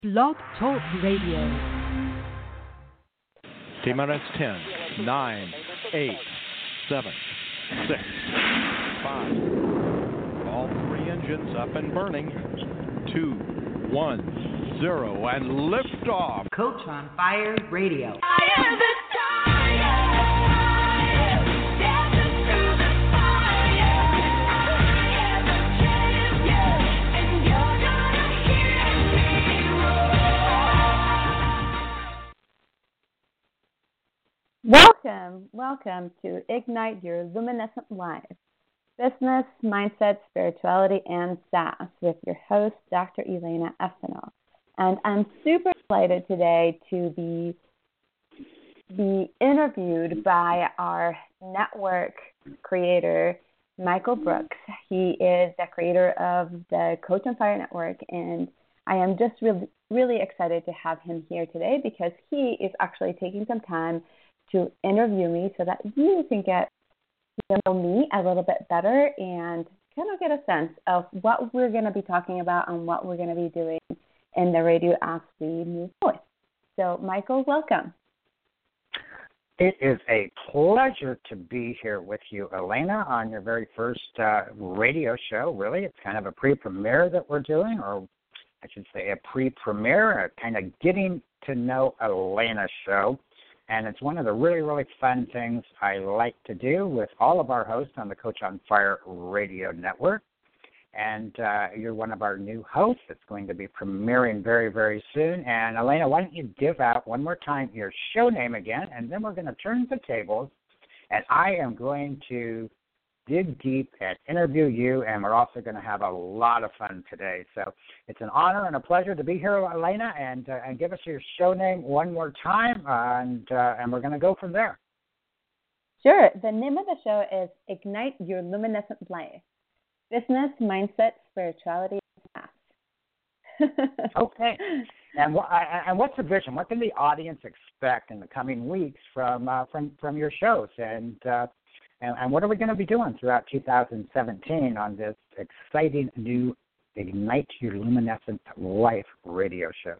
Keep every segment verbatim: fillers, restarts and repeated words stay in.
Blog Talk Radio. T-minus ten, nine, eight, seven, six, five. All three engines up and burning. two, one, zero, and liftoff. Coach on Fire Radio. I am the fire, dancing through the fire. I am the champion, and you're gonna hear me roar. Welcome, welcome to Ignite Your Luminescent Life, Business, Mindset, Spirituality, and SaaS with your host, Doctor Elena Espinal. And I'm super excited today to be, be interviewed by our network creator, Michael Brooks. He is the creator of the Coach on Fire Network, and I am just really, really excited to have him here today because he is actually taking some time to interview me so that you can get to know me a little bit better and kind of get a sense of what we're going to be talking about and what we're going to be doing in the radio as we move forward. So, Michael, welcome. It is a pleasure to be here with you, Elena, on your very first uh, radio show. Really, it's kind of a pre-premiere that we're doing, or I should say a pre-premiere, a kind of getting to know Elena show. And it's one of the really, really fun things I like to do with all of our hosts on the Coach on Fire Radio Network. And uh, you're one of our new hosts. It's going to be premiering very, very soon. And, Elena, why don't you give out one more time your show name again, and then we're going to turn the tables, and I am going to dig deep and interview you, and we're also going to have a lot of fun today. So it's an honor and a pleasure to be here, Elena, and uh, and give us your show name one more time, and uh, and we're going to go from there. Sure. The name of the show is Ignite Your Luminescent Life, Business, Mindset, Spirituality, and SaaS. Okay. And what and what's the vision? What can the audience expect in the coming weeks from uh, from from your shows? And uh, And, and what are we going to be doing throughout two thousand seventeen on this exciting new Ignite Your Luminescent Life radio show?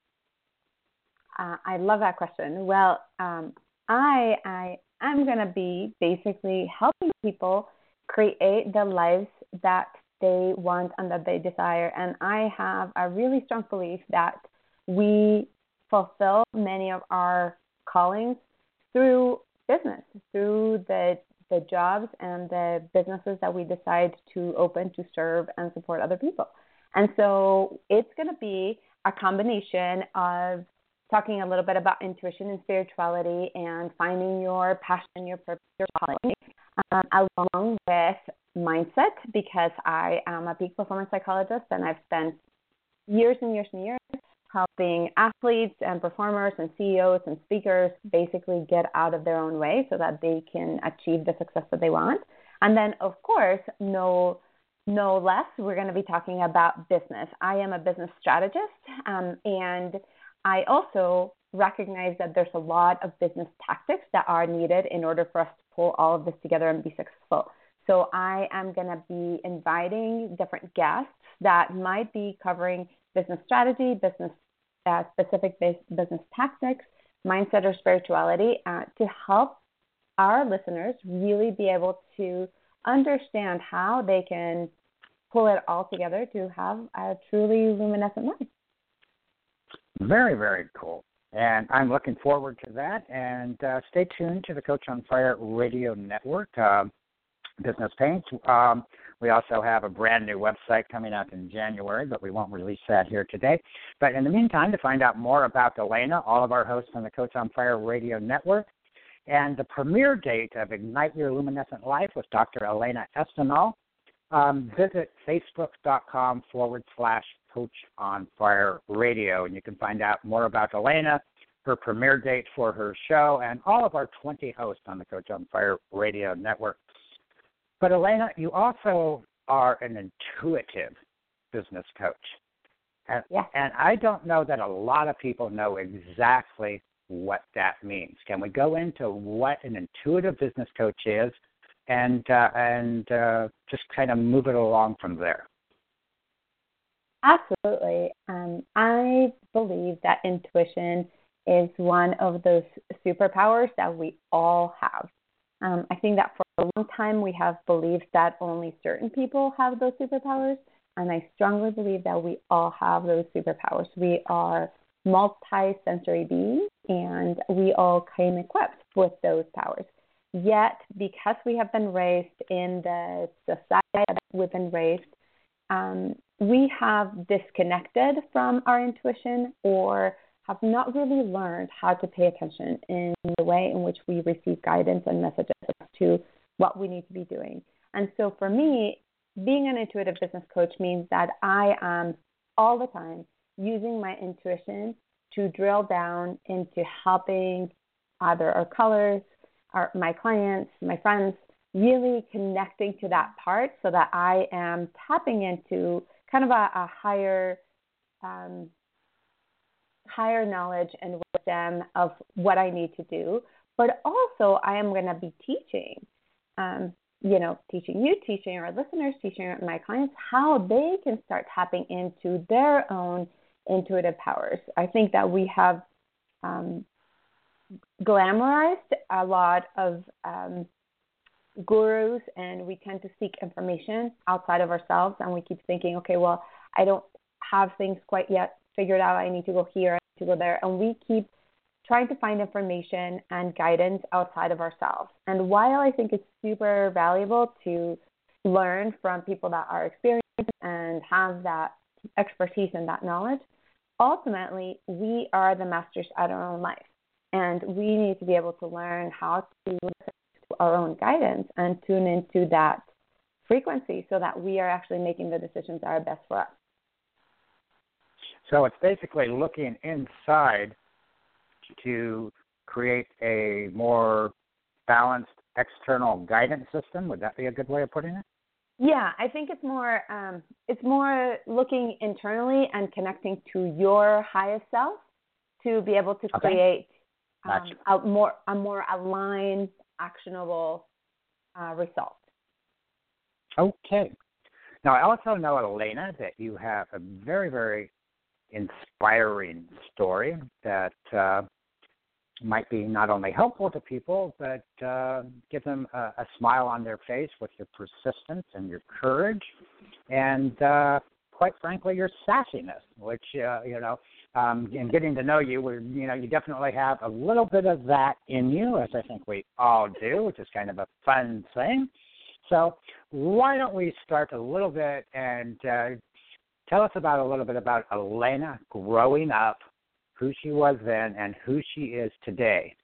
Uh, I love that question. Well, um, I, I am going to be basically helping people create the lives that they want and that they desire. And I have a really strong belief that we fulfill many of our callings through business, through the the jobs and the businesses that we decide to open to serve and support other people. And so it's going to be a combination of talking a little bit about intuition and spirituality and finding your passion, your purpose, your calling, um, along with mindset, because I am a peak performance psychologist and I've spent years and years and years helping athletes and performers and C E Os and speakers basically get out of their own way so that they can achieve the success that they want. And then, of course, no, no less, we're going to be talking about business. I am a business strategist, um, and I also recognize that there's a lot of business tactics that are needed in order for us to pull all of this together and be successful. So I am going to be inviting different guests that might be covering business strategy, business Uh, specific business tactics, mindset, or spirituality uh, to help our listeners really be able to understand how they can pull it all together to have a truly luminescent life. Very, very cool. And I'm looking forward to that. And uh, stay tuned to the Coach on Fire Radio Network uh, business page. Um, We also have a brand new website coming out in January, but we won't release that here today. But in the meantime, to find out more about Elena, all of our hosts on the Coach on Fire Radio Network, and the premiere date of Ignite Your Luminescent Life with Doctor Elena Espinal, um, visit facebook.com forward slash Coach on Fire Radio. And you can find out more about Elena, her premiere date for her show, and all of our twenty hosts on the Coach on Fire Radio Network. But, Elena, you also are an intuitive business coach. And, yeah. and I don't know that a lot of people know exactly what that means. Can we go into what an intuitive business coach is and, uh, and uh, just kind of move it along from there? Absolutely. Um, I believe that intuition is one of those superpowers that we all have. Um, I think that for a long time we have believed that only certain people have those superpowers, and I strongly believe that we all have those superpowers. We are multi-sensory beings, and we all came equipped with those powers. Yet, because we have been raised in the society that we've been raised, um, we have disconnected from our intuition or have not really learned how to pay attention in the way in which we receive guidance and messages to what we need to be doing. And so for me, being an intuitive business coach means that I am all the time using my intuition to drill down into helping either our colors, our, my clients, my friends, really connecting to that part so that I am tapping into kind of a, a higher um, higher knowledge and wisdom of what I need to do. But also I am going to be teaching, um, you know, teaching you, teaching our listeners, teaching my clients how they can start tapping into their own intuitive powers. I think that we have um, glamorized a lot of um, gurus, and we tend to seek information outside of ourselves, and we keep thinking, okay, well, I don't have things quite yet figured out. I need to go here, I need to go there. And we keep trying to find information and guidance outside of ourselves. And while I think it's super valuable to learn from people that are experienced and have that expertise and that knowledge, ultimately, we are the masters at our own life. And we need to be able to learn how to listen to our own guidance and tune into that frequency so that we are actually making the decisions that are best for us. So it's basically looking inside to create a more balanced external guidance system. Would that be a good way of putting it? Yeah, I think it's more um, it's more looking internally and connecting to your highest self to be able to Okay. create um, Gotcha. a more a more aligned, actionable uh, result. Okay. Now, I also know, Elena, that you have a very, very inspiring story that uh, might be not only helpful to people, but uh, give them a, a smile on their face with your persistence and your courage and, uh, quite frankly, your sassiness, which, uh, you know, um, in getting to know you, we're, you know, you definitely have a little bit of that in you, as I think we all do, which is kind of a fun thing. So why don't we start a little bit and uh, tell us about a little bit about Elena growing up, who she was then and who she is today.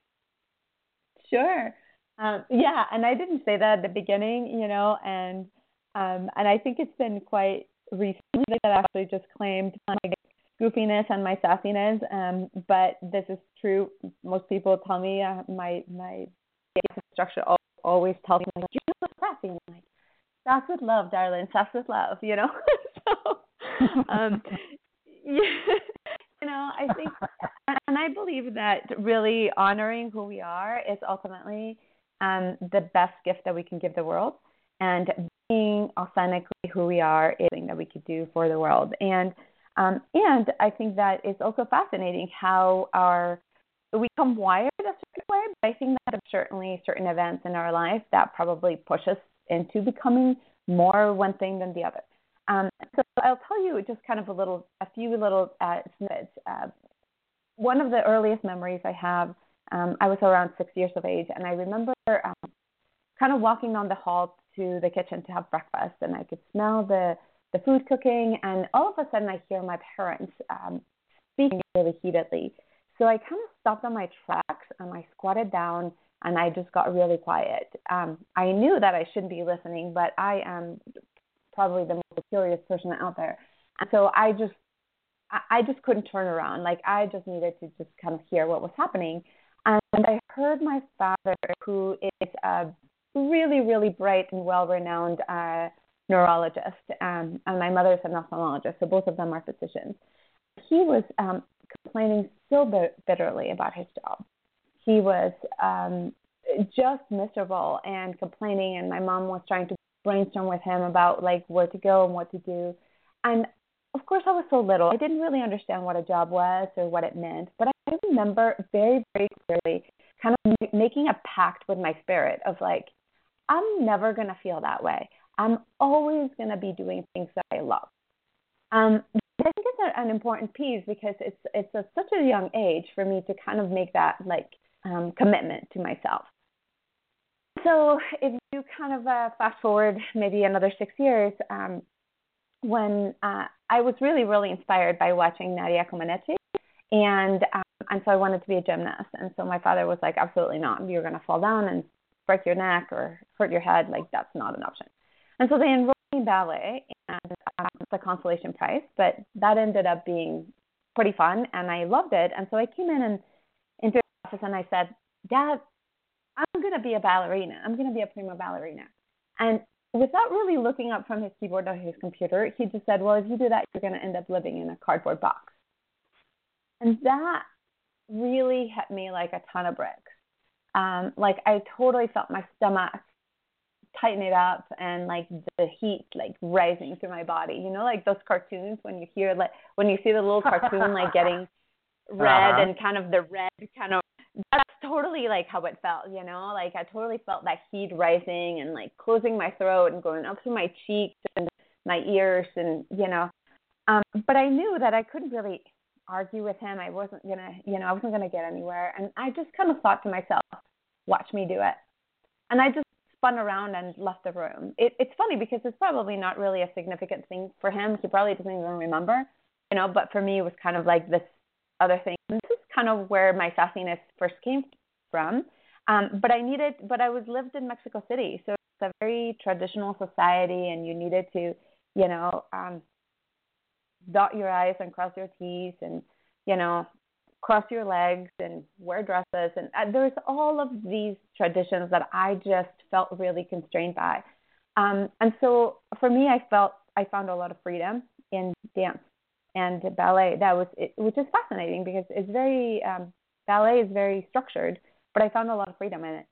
Sure. Um, yeah, and I didn't say that at the beginning, you know, and um, and I think it's been quite recently that I actually just claimed my goofiness and my sassiness. Um, but this is true. Most people tell me uh, my my structure always tells me like, you're so sassy. And I'm like, sass with love, darling. Sass with love, you know. so, um, yeah. You know, I think, and I believe that really honoring who we are is ultimately um, the best gift that we can give the world. And being authentically who we are is something that we could do for the world. And um, and I think that it's also fascinating how our we come wired a certain way, but I think that there's certainly certain events in our life that probably push us into becoming more one thing than the other. Um, so I'll tell you just kind of a little, a few little uh, snippets. Uh, one of the earliest memories I have, um, I was around six years of age, and I remember um, kind of walking down the hall to the kitchen to have breakfast, and I could smell the, the food cooking, and all of a sudden I hear my parents um, speaking really heatedly. So I kind of stopped on my tracks, and I squatted down, and I just got really quiet. Um, I knew that I shouldn't be listening, but I am probably the most curious person out there. And so I just, I just couldn't turn around. Like I just needed to just kind of hear what was happening. And I heard my father, who is a really, really bright and well-renowned uh, neurologist, um, and my mother is an ophthalmologist, so both of them are physicians. He was um, complaining so bitterly about his job. He was um, just miserable and complaining, and my mom was trying to brainstorm with him about like where to go and what to do. And of course, I was so little. I didn't really understand what a job was or what it meant. But I remember very, very clearly kind of making a pact with my spirit of like, I'm never going to feel that way. I'm always going to be doing things that I love. Um, I think it's a, an important piece because it's it's a, such a young age for me to kind of make that like um, commitment to myself. So if you kind of uh, fast forward maybe another six years, um, when uh, I was really, really inspired by watching Nadia Comaneci, and um, and so I wanted to be a gymnast. And so my father was like, absolutely not. You're going to fall down and break your neck or hurt your head. Like, that's not an option. And so they enrolled me in ballet, and um, it's a consolation prize, but that ended up being pretty fun, and I loved it. And so I came in and into the office, and I said, Dad, I'm going to be a ballerina. I'm going to be a prima ballerina. And without really looking up from his keyboard or his computer, he just said, well, if you do that, you're going to end up living in a cardboard box. And that really hit me like a ton of bricks. Um, like I totally felt my stomach tighten it up and like the heat like rising through my body. You know, like those cartoons when you hear like when you see the little cartoon like getting red Uh-huh. and kind of the red kind of, that's totally like how it felt, you know, like I totally felt that heat rising and like closing my throat and going up to my cheeks and my ears and, you know, um, but I knew that I couldn't really argue with him. I wasn't going to, you know, I wasn't going to get anywhere. And I just kind of thought to myself, watch me do it. And I just spun around and left the room. It, it's funny because it's probably not really a significant thing for him. He probably doesn't even remember, you know, but for me, it was kind of like this other thing. And this is kind of where my sassiness first came from. Um, but I needed, but I was lived in Mexico City. So it's a very traditional society and you needed to, you know, um, dot your I's and cross your T's and, you know, cross your legs and wear dresses. And uh, there's all of these traditions that I just felt really constrained by. Um, and so for me, I felt, I found a lot of freedom in dance and ballet. That was, it, which is fascinating because it's very, um, ballet is very structured, but I found a lot of freedom in it.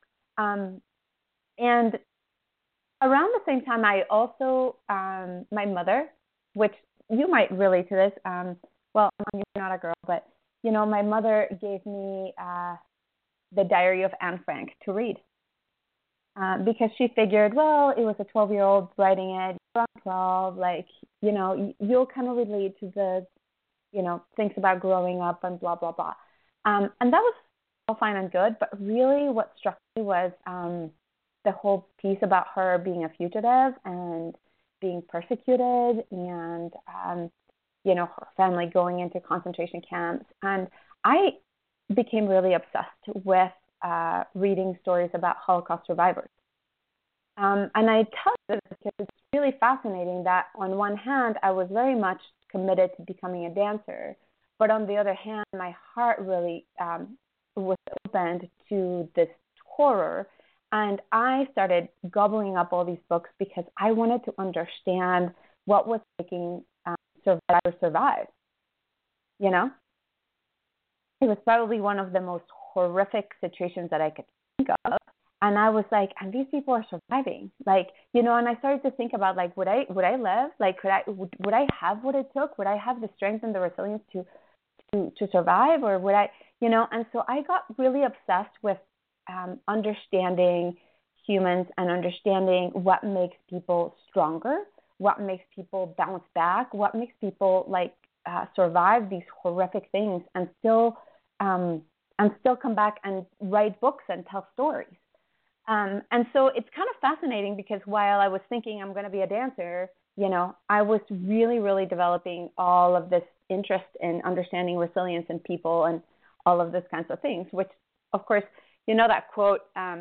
Um, and around the same time, I also, um, my mother, which you might relate to this, um, well, you're not a girl, but, you know, my mother gave me uh, the Diary of Anne Frank to read uh, because she figured, well, it was a twelve-year-old writing it, you're on twelve, like, you know, you'll kind of relate to the, you know, things about growing up and blah, blah, blah. Um, and that was all fine and good, but really what struck me was um, the whole piece about her being a fugitive and being persecuted and, um, you know, her family going into concentration camps. And I became really obsessed with uh, reading stories about Holocaust survivors. Um, and I tell you this because it's really fascinating that on one hand, I was very much committed to becoming a dancer, but on the other hand, my heart really um, was opened to this horror. And I started gobbling up all these books because I wanted to understand what was making um, survivors survive. You know? It was probably one of the most horrific situations that I could think of. And I was like, and these people are surviving. Like, you know, and I started to think about, like, would I would I live? Like, could I would, would I have what it took? Would I have the strength and the resilience to to to survive? Or would I, you know? And so I got really obsessed with um, understanding humans and understanding what makes people stronger, what makes people bounce back, what makes people, like, uh, survive these horrific things and still um, and still come back and write books and tell stories. Um, and so it's kind of fascinating because while I was thinking I'm going to be a dancer, you know, I was really, really developing all of this interest in understanding resilience in people and all of those kinds of things, which, of course, you know that quote um,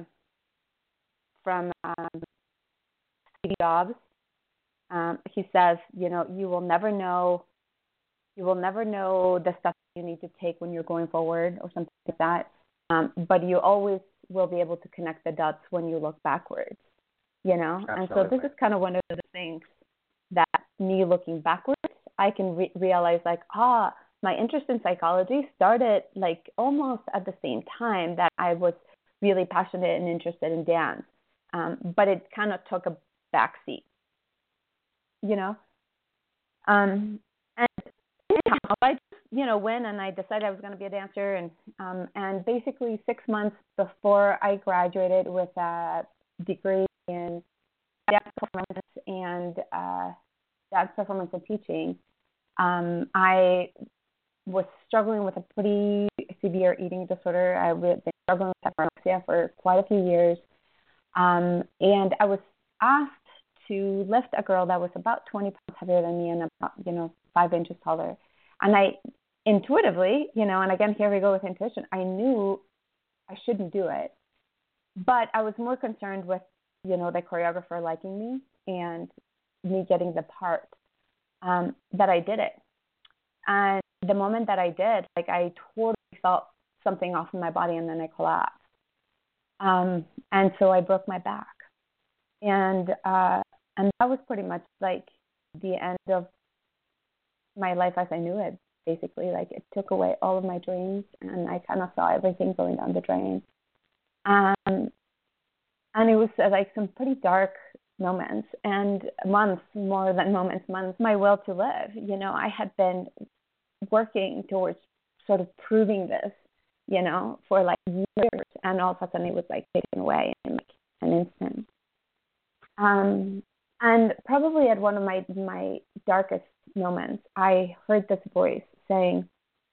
from um, Steve Jobs. Um, he says, you know, you will never know, you will never know the stuff you need to take when you're going forward or something like that. Um, but you always will be able to connect the dots when you look backwards, you know? Absolutely. And so this is kind of one of the things that me looking backwards, I can re- realize like, ah, my interest in psychology started like almost at the same time that I was really passionate and interested in dance. Um, but it kind of took a backseat, you know? Um, and anyhow, I just, you know, went and I decided I was going to be a dancer. And, um, and basically six months before I graduated with a degree in dance performance and uh, dance performance and teaching, um, I was struggling with a pretty severe eating disorder. I've been struggling with anorexia for quite a few years. Um, and I was asked to lift a girl that was about twenty pounds heavier than me and about, you know, five inches taller. And I intuitively, you know, and again, here we go with intuition, I knew I shouldn't do it. But I was more concerned with, you know, the choreographer liking me and me getting the part um, that I did it. And the moment that I did, like I totally felt something off in my body and then I collapsed. Um, and so I broke my back. And uh, and that was pretty much like the end of my life as I knew it, basically. Like it took away all of my dreams and I kind of saw everything going down the drain. Um, and it was uh, like some pretty dark moments and months, more than moments, months, my will to live. You know, I had been working towards sort of proving this, you know, for like years, and all of a sudden it was like taken away in like an instant. Um, and probably at one of my my darkest moments, I heard this voice saying,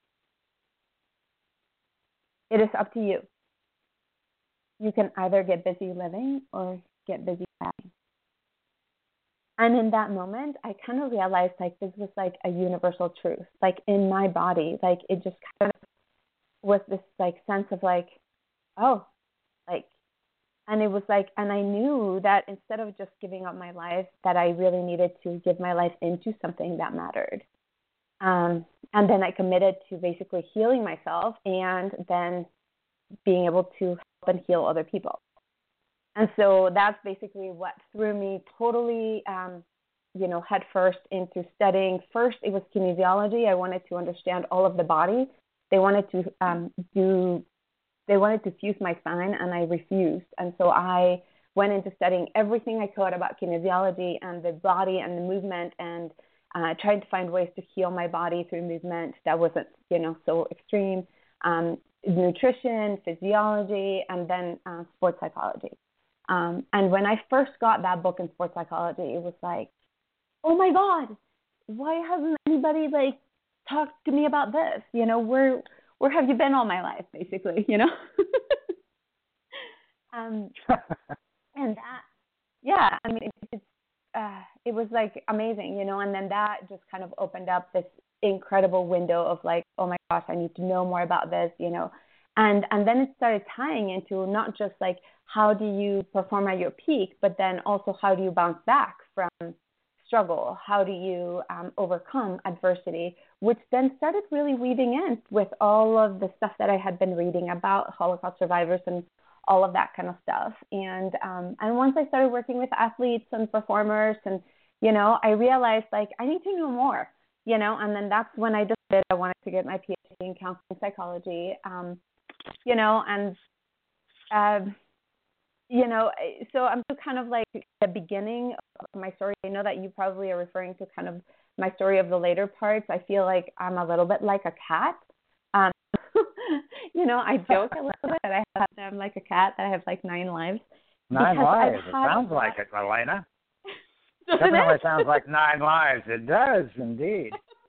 "It is up to you. You can either get busy living or get busy dying." And in that moment, I kind of realized like this was like a universal truth, like in my body, like it just kind of was this like sense of like, oh, like, and it was like, and I knew that instead of just giving up my life, that I really needed to give my life into something that mattered. Um, and then I committed to basically healing myself and then being able to help and heal other people. And so that's basically what threw me totally, um, you know, head first into studying. First, it was kinesiology. I wanted to understand all of the body. They wanted to um, do, they wanted to fuse my spine, and I refused. And so I went into studying everything I could about kinesiology and the body and the movement, and uh, tried to find ways to heal my body through movement that wasn't, you know, so extreme. Um, nutrition, physiology, and then uh, sports psychology. Um, and when I first got that book in sports psychology, it was like, oh my God, why hasn't anybody like talked to me about this? You know, where where have you been all my life, basically? You know. um, and that, yeah, I mean, it, it's uh, it was like amazing, you know. And then that just kind of opened up this incredible window of like, oh my gosh, I need to know more about this, you know. And and then it started tying into not just like how do you perform at your peak, but then also how do you bounce back from struggle? How do you um, overcome adversity? Which then started really weaving in with all of the stuff that I had been reading about Holocaust survivors and all of that kind of stuff. And um, and once I started working with athletes and performers, and you know, I realized like I need to know more, you know. And then that's when I decided I wanted to get my P H D in counseling psychology. Um, you know, and, uh, you know, so I'm just kind of like the beginning of my story. I know that you probably are referring to kind of my story of the later parts. I feel like I'm a little bit like a cat. Um, you know, I joke a little bit that I have, I'm like a cat, that I have like nine lives. Nine lives. It had, sounds like it, Elena. Doesn't Definitely it? sounds like nine lives. It does, indeed.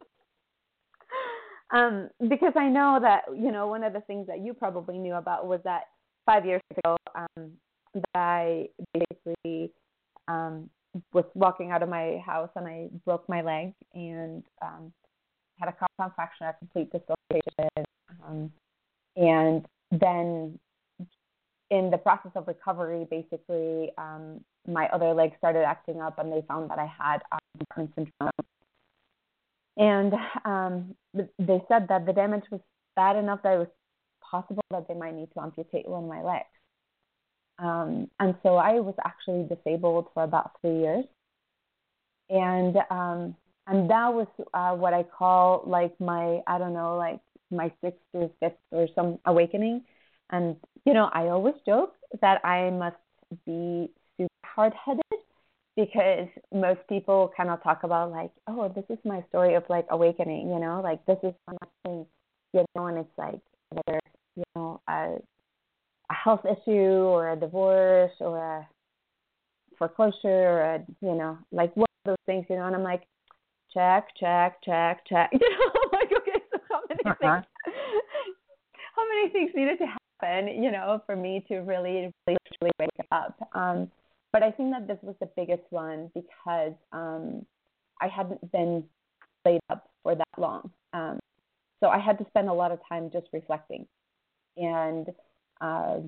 Um, because I know that, you know, one of the things that you probably knew about was that five years ago, um, that I basically um, was walking out of my house and I broke my leg and um, had a compound fracture, a complete dislocation. Um, and then in the process of recovery, basically, um, my other leg started acting up and they found that I had um, Marfan syndrome. And um, they said that the damage was bad enough that it was possible that they might need to amputate one of my legs. Um, and so I was actually disabled for about three years. And um, and that was uh, what I call like my, I don't know, like my sixth or fifth or some awakening. And, you know, I always joke that I must be super hard-headed because most people kind of talk about like, oh, this is my story of like awakening, you know, like this is something, you know, and it's like whether, you know, a, a health issue or a divorce or a foreclosure or a, you know, like one of those things, you know, and I'm like, check, check, check, check. You know, I'm like, okay, so how many Uh-huh. things, how many things needed to happen, you know, for me to really, really, really wake up? Um, but I think that this was the biggest one because um, I hadn't been laid up for that long. Um, so I had to spend a lot of time just reflecting and uh,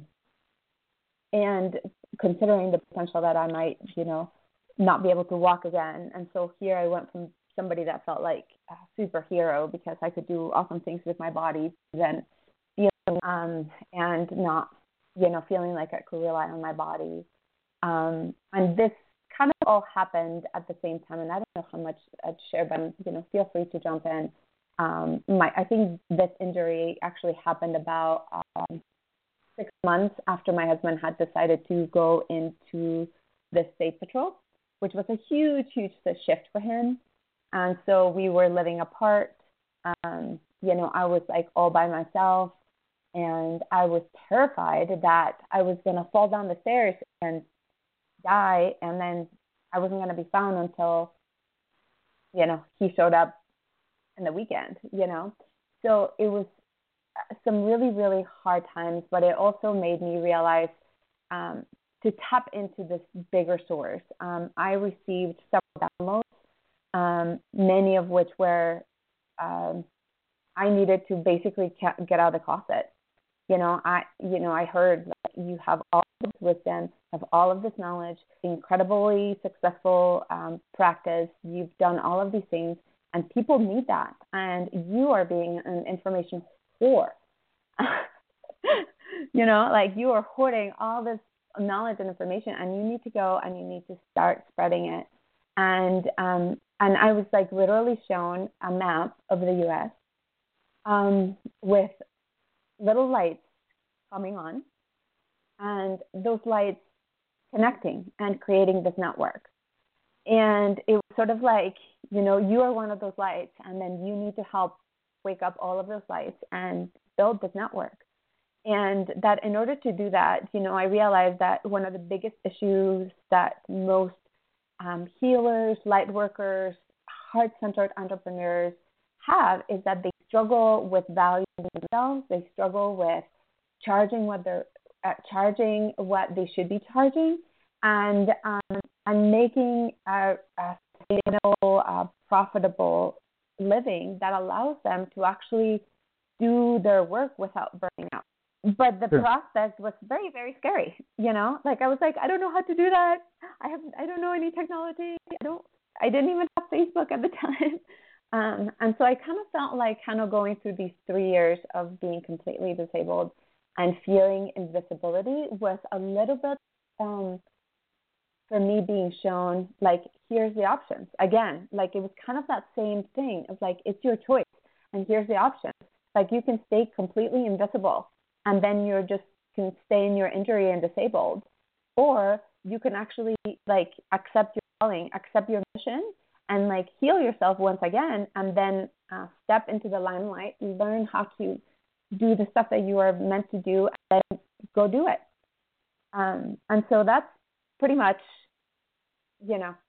and considering the potential that I might, you know, not be able to walk again. And so here I went from somebody that felt like a superhero because I could do awesome things with my body, then feeling um, and not, you know, feeling like I could rely on my body. Um, and this kind of all happened at the same time. And I don't know how much I'd share, but, you know, feel free to jump in. Um, my, I think this injury actually happened about um, six months after my husband had decided to go into the state patrol, which was a huge, huge shift for him. And so we were living apart. Um, you know, I was like all by myself, and I was terrified that I was going to fall down the stairs and die, and then I wasn't going to be found until, you know, he showed up in the weekend, you know. So it was some really, really hard times, but it also made me realize um, to tap into this bigger source. Um, I received several downloads, um, many of which were um, I needed to basically get out of the closet. You know, I, you know, I heard that you have all of this wisdom, have all of this knowledge, incredibly successful um, practice. You've done all of these things, and people need that. And you are being an information whore. You know, like you are hoarding all this knowledge and information, and you need to go and you need to start spreading it. And um, and I was like literally shown a map of the U S um, with little lights coming on, and those lights connecting and creating this network. And it was sort of like, you know, you are one of those lights, and then you need to help wake up all of those lights and build this network. And that in order to do that, you know, I realized that one of the biggest issues that most um, healers, light workers, heart-centered entrepreneurs have is that they struggle with valuing themselves. They struggle with charging what they're uh, charging what they should be charging, and um, and making a, a sustainable, uh, profitable living that allows them to actually do their work without burning out. But the Sure. prospect was very, very scary. You know, like I was like, I don't know how to do that. I have, I don't know any technology. I don't, I didn't even have Facebook at the time. Um, and so I kind of felt like kind of going through these three years of being completely disabled and feeling invisibility was a little bit, um, for me being shown, like, here's the options. Again, like it was kind of that same thing of like, it's your choice and here's the options. Like you can stay completely invisible and then you're just can stay in your injury and disabled, or you can actually like accept your calling, accept your mission, and like heal yourself once again, and then uh, step into the limelight, learn how to do the stuff that you are meant to do, and then go do it. Um, and so that's pretty much, you know,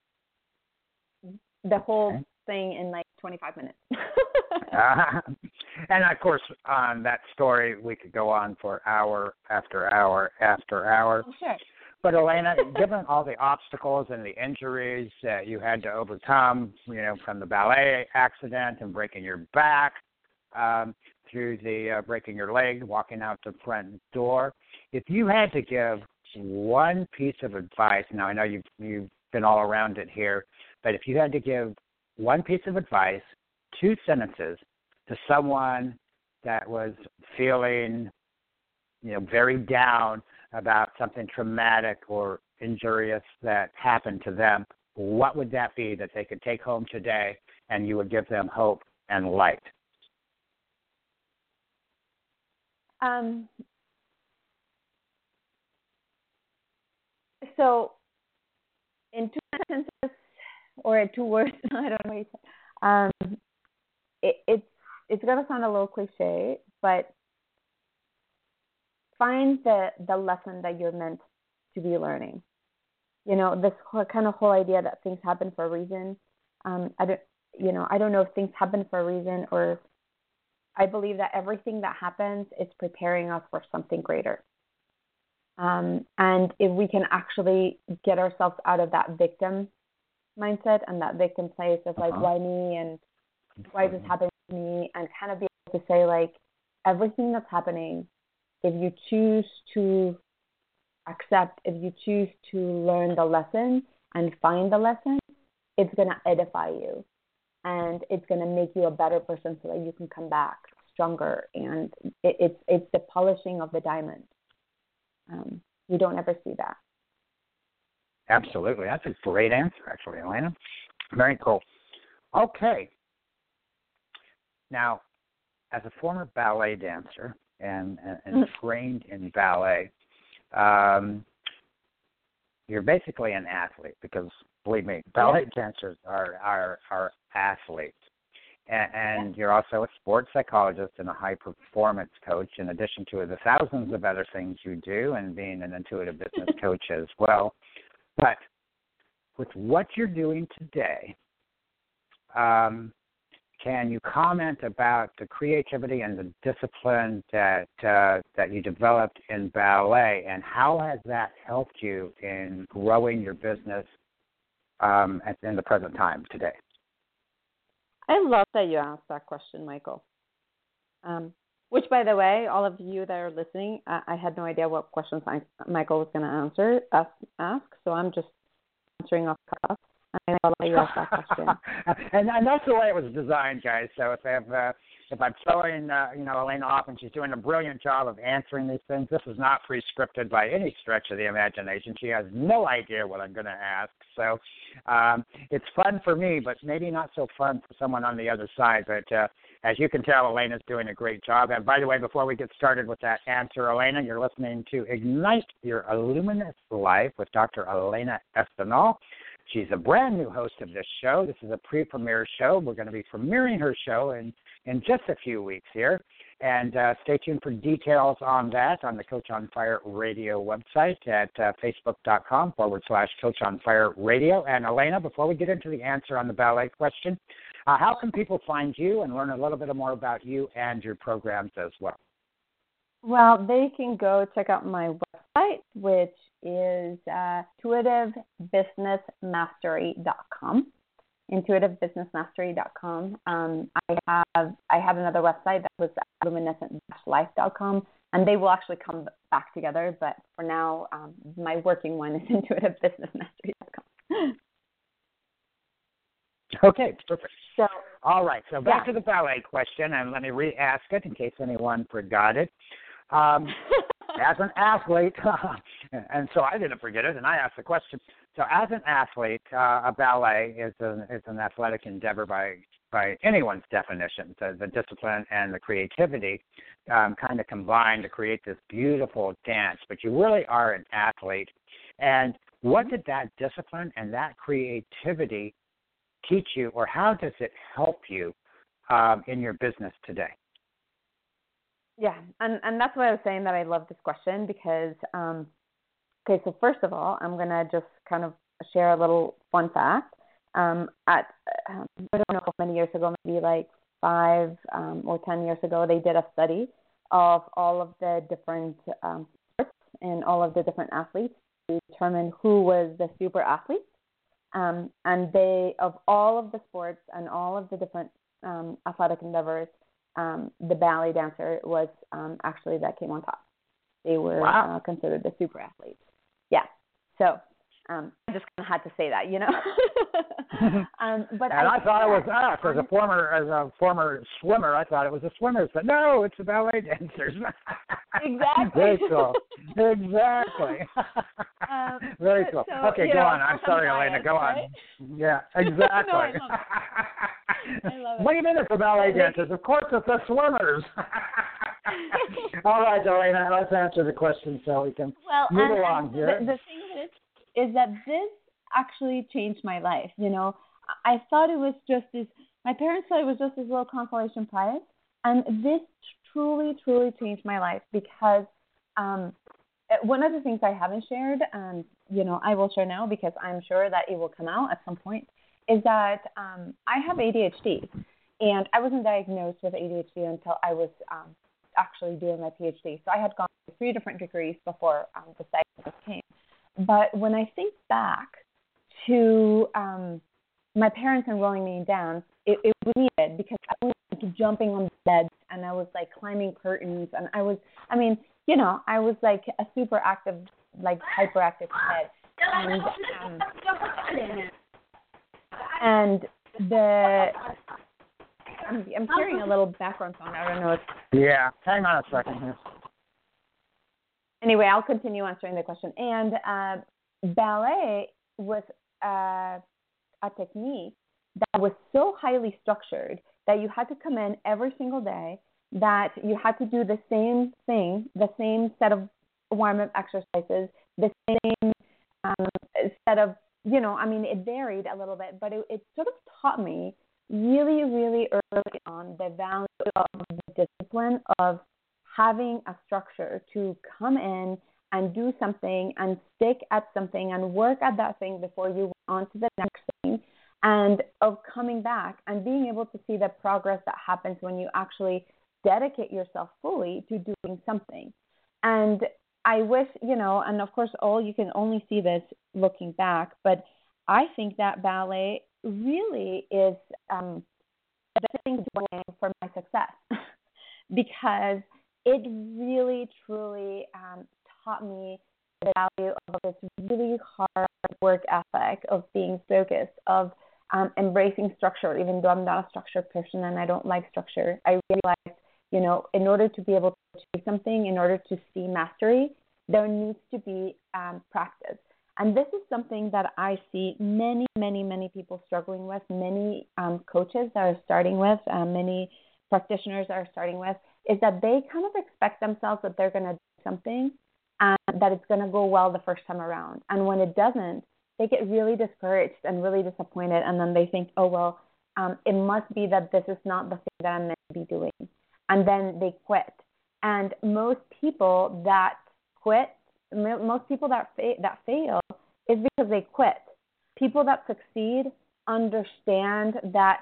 the whole Okay. thing in like twenty-five minutes. Uh, and of course, on that story, we could go on for hour after hour after hour. Oh, sure. But Elena, given all the obstacles and the injuries that you had to overcome, you know, from the ballet accident and breaking your back, um, through the uh, breaking your leg, walking out the front door, if you had to give one piece of advice, now I know you've, you've been all around it here, but if you had to give one piece of advice, two sentences, to someone that was feeling, you know, very down about something traumatic or injurious that happened to them, what would that be that they could take home today and you would give them hope and light? Um, so in two sentences or two words, I don't know. Um, it, it's it's gonna sound a little cliche, but find the the lesson that you're meant to be learning. You know, this whole, kind of whole idea that things happen for a reason. Um, I don't, you know, I don't know if things happen for a reason, or I believe that everything that happens is preparing us for something greater. Um, and if we can actually get ourselves out of that victim mindset and that victim place of like, Uh-huh. why me, and why is this happening to me, and kind of be able to say like, everything that's happening, if you choose to accept, if you choose to learn the lesson and find the lesson, it's going to edify you, and it's going to make you a better person so that you can come back stronger. And it, it's it's the polishing of the diamond. Um, you don't ever see that. Absolutely. That's a great answer, actually, Elena. Very cool. Okay. Now, as a former ballet dancer and, and, and trained in ballet, um, you're basically an athlete because, believe me, ballet dancers are, are, are athletes. And, and you're also a sports psychologist and a high-performance coach, in addition to the thousands of other things you do and being an intuitive business coach as well. But with what you're doing today, um, can you comment about the creativity and the discipline that uh, that you developed in ballet, and how has that helped you in growing your business um, at, in the present time today? I love that you asked that question, Michael. Um, which, by the way, all of you that are listening, I, I had no idea what questions I, Michael was going to answer, ask, ask, so I'm just answering off the cuff. I love that you asked that question. and, and that's the way it was designed, guys. So if I've, uh, if I'm throwing, uh, you know, Elena off and she's doing a brilliant job of answering these things, this is not pre-scripted by any stretch of the imagination. She has no idea what I'm going to ask. So um, it's fun for me, but maybe not so fun for someone on the other side. But uh, as you can tell, Elena's doing a great job. And by the way, before we get started with that answer, Elena, you're listening to Ignite Your Illuminous Life with Doctor Elena Espinal. She's a brand new host of this show. This is a pre-premiere show. We're going to be premiering her show in, in just a few weeks here. And uh, stay tuned for details on that on the Coach on Fire Radio website at uh, facebook.com forward slash Coach on Fire Radio. And Elena, before we get into the answer on the ballet question, uh, how can people find you and learn a little bit more about you and your programs as well? Well, they can go check out my website, which is uh, intuitive business mastery dot com. intuitive business mastery dot com. Um, I have I have another website that was luminescent life dot com, and they will actually come back together. But for now, um, my working one is intuitive business mastery dot com. Okay, perfect. So, all right, so back yeah. to the ballet question, and let me re-ask it in case anyone forgot it. Um, as an athlete, and so I didn't forget it, and I asked the question. So as an athlete, uh, a ballet is an, is an athletic endeavor by by anyone's definition. So the discipline and the creativity um, kind of combine to create this beautiful dance, but you really are an athlete. And what did that discipline and that creativity teach you, or how does it help you um, in your business today? Yeah, and, and that's why I was saying that I love this question because, um, okay, so first of all, I'm going to just kind of share a little fun fact. Um, at, um, I don't know how many years ago, maybe like five um, or ten years ago, they did a study of all of the different um, sports and all of the different athletes to determine who was the super athlete. Um, and they, of all of the sports and all of the different um, athletic endeavors, Um, the ballet dancer was um, actually that came on top. They were wow. uh, considered the super athletes. Yeah. So um, I just kind of had to say that, you know. um, but and I, I thought it was us as a former as a former swimmer. I thought it was the swimmers, but no, it's the ballet dancers. Exactly. Very cool. Exactly. Um, Very cool. so, okay, go know, on. I'm sorry, I'm Elena. biased, Go right? on. Yeah, exactly. no, I love it. I love it. What do you mean it's the ballet dancers? Of course, it's the swimmers. All right, Elena, let's answer the question so we can well, move and, along and here. The, the thing is, is that this actually changed my life. You know, I thought it was just this, my parents thought it was just this little consolation prize. And this truly, truly changed my life because um, one of the things I haven't shared, and, you know, I will share now because I'm sure that it will come out at some point, is that um, I have A D H D. And I wasn't diagnosed with A D H D until I was um, actually doing my PhD. So I had gone through three different degrees before um, this diagnosis came. But when I think back to um, my parents enrolling me in dance, it, it was needed because I was like, jumping on beds and I was like climbing curtains and I was, I mean, you know, I was like a super active, like hyperactive kid. And, um, and the, I'm, I'm hearing a little background sound. I don't know if. Yeah, hang on a second here. Anyway, I'll continue answering the question. And uh, ballet was uh, a technique that was so highly structured that you had to come in every single day, that you had to do the same thing, the same set of warm-up exercises, the same um, set of, you know, I mean, it varied a little bit, but it, it sort of taught me really, really early on the value of the discipline of having a structure to come in and do something and stick at something and work at that thing before you went on to the next thing, and of coming back and being able to see the progress that happens when you actually dedicate yourself fully to doing something. And I wish, you know, and of course, all you can only see this looking back, but I think that ballet really is um, the thing for my success because it really, truly um, taught me the value of this really hard work ethic, of being focused, of um, embracing structure, even though I'm not a structured person and I don't like structure. I realized, you know, in order to be able to achieve something, in order to see mastery, there needs to be um, practice. And this is something that I see many, many, many people struggling with, many um, coaches that are starting with, um, many practitioners that are starting with, is that they kind of expect themselves that they're going to do something and that it's going to go well the first time around. And when it doesn't, they get really discouraged and really disappointed. And then they think, oh, well, um, it must be that this is not the thing that I'm meant to be doing. And then they quit. And most people that quit, most people that fa- that fail is because they quit. People that succeed understand that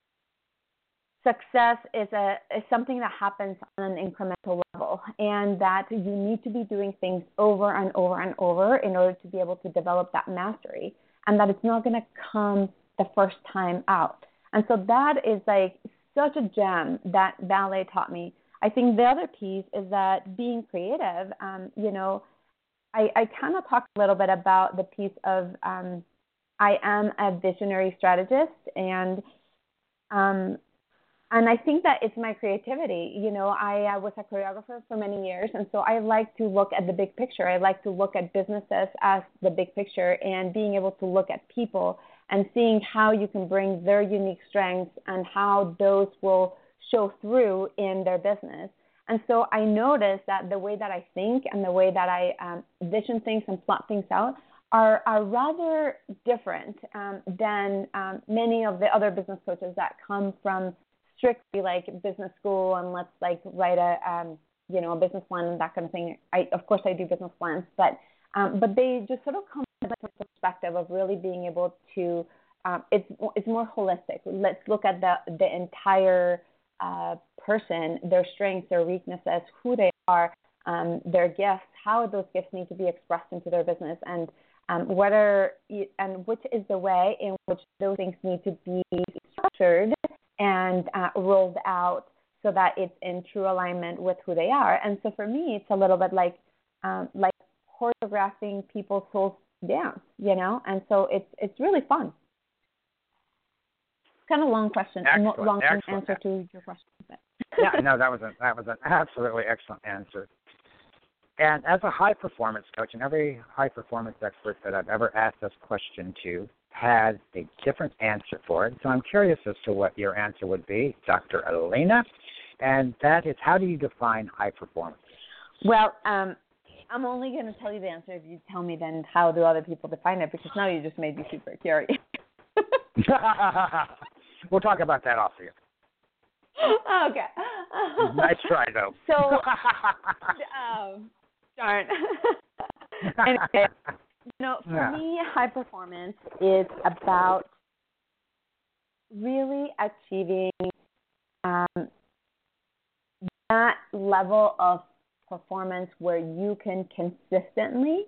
success is a is something that happens on an incremental level, and that you need to be doing things over and over and over in order to be able to develop that mastery, and that it's not going to come the first time out. And so that is like such a gem that ballet taught me. I think the other piece is that being creative, um, you know, I, I kind of talked a little bit about the piece of um, I am a visionary strategist, and um, and I think that it's my creativity. You know, I uh, was a choreographer for many years, and so I like to look at the big picture. I like to look at businesses as the big picture, and being able to look at people and seeing how you can bring their unique strengths and how those will show through in their business. And so I noticed that the way that I think and the way that I um, vision things and plot things out are, are rather different um, than um, many of the other business coaches that come from strictly like business school and let's like write a um, you know a business plan and that kind of thing. I of course I do business plans, but um, but they just sort of come from a perspective of really being able to um, it's it's more holistic. Let's look at the the entire Uh, person, their strengths, their weaknesses, who they are, um, their gifts, how those gifts need to be expressed into their business, and um, whether and which is the way in which those things need to be structured and uh, rolled out so that it's in true alignment with who they are. And so for me, it's a little bit like um, like choreographing people's soul dance, you know. And so it's it's really fun. Kind of long question, Excellent, long excellent. answer to your question. But. Yeah, no, that was a, that was an absolutely excellent answer. And as a high performance coach, and every high performance expert that I've ever asked this question to has a different answer for it. So I'm curious as to what your answer would be, Doctor Elena. And that is, how do you define high performance? Well, um, I'm only going to tell you the answer if you tell me then how do other people define it, because now you just made me super curious. We'll talk about that off here. Okay. Nice try, though. So, um, darn. Anyway, you know, for Yeah. me, high performance is about really achieving um, that level of performance where you can consistently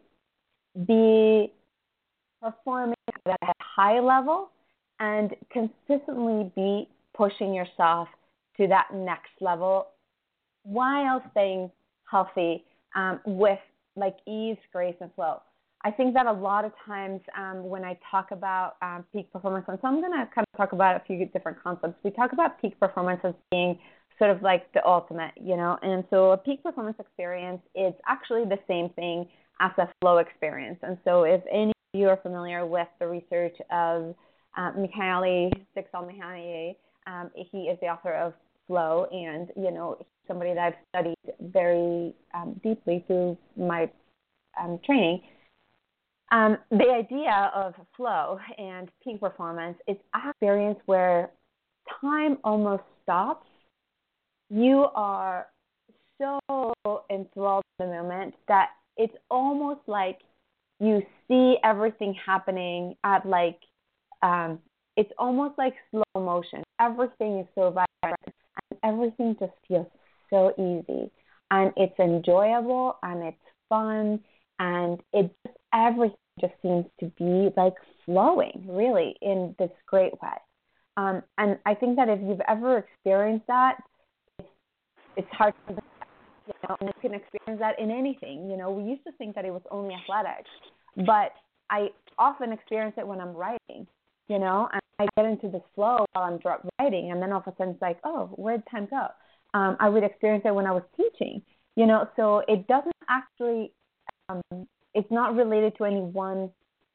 be performing at a high level and consistently be pushing yourself to that next level while staying healthy um, with like ease, grace, and flow. I think that a lot of times um, when I talk about um, peak performance, and so I'm going to kind of talk about a few different concepts. We talk about peak performance as being sort of like the ultimate, you know, and so a peak performance experience is actually the same thing as a flow experience. And so if any of you are familiar with the research of uh, Mihaly Csikszentmihalyi, um, he is the author of Flow, and, you know, somebody that I've studied very um, deeply through my um, training. Um, the idea of flow and peak performance is an experience where time almost stops. You are so enthralled in the moment that it's almost like you see everything happening at like, um, it's almost like slow motion. Everything is so vibrant and everything just feels so easy. And it's enjoyable and it's fun and it just, everything just seems to be like flowing really in this great way. Um, and I think that if you've ever experienced that, it's, it's hard to, you know, and you can experience that in anything. You know, we used to think that it was only athletics, but I often experience it when I'm writing, you know, and I get into this flow while I'm writing, and then all of a sudden it's like, oh, where'd time go? Um, I would experience it when I was teaching, you know, so it doesn't actually, um, it's not related to any one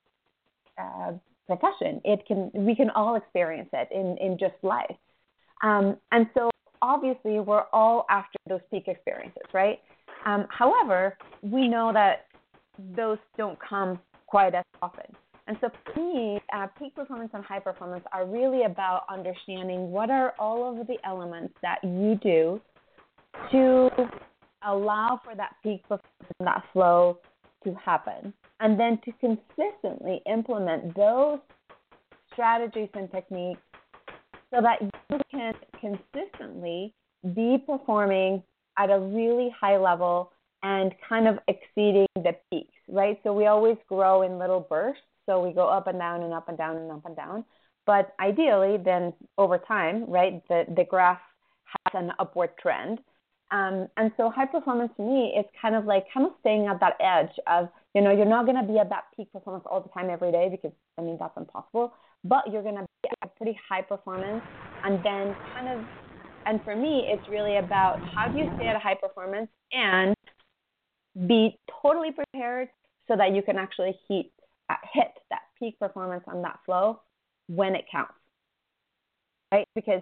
uh, profession. It can, we can all experience it in, in just life. Um, and so obviously we're all after those peak experiences, right? Um, however, we know that those don't come quite as often. And so for me, uh, peak performance and high performance are really about understanding what are all of the elements that you do to allow for that peak performance and that flow to happen, and then to consistently implement those strategies and techniques so that you can consistently be performing at a really high level and kind of exceeding the peaks, right? So we always grow in little bursts. So we go up and down and up and down and up and down. But ideally, then over time, right, the, the graph has an upward trend. Um, and so high performance to me is kind of like kind of staying at that edge of, you know, you're not going to be at that peak performance all the time every day because, I mean, that's impossible. But you're going to be at pretty high performance and then kind of, and for me, it's really about how do you stay at a high performance and be totally prepared so that you can actually hit, uh, hit that peak performance on that flow when it counts, right? Because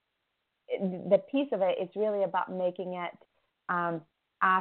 it, the piece of it is really about making it um, as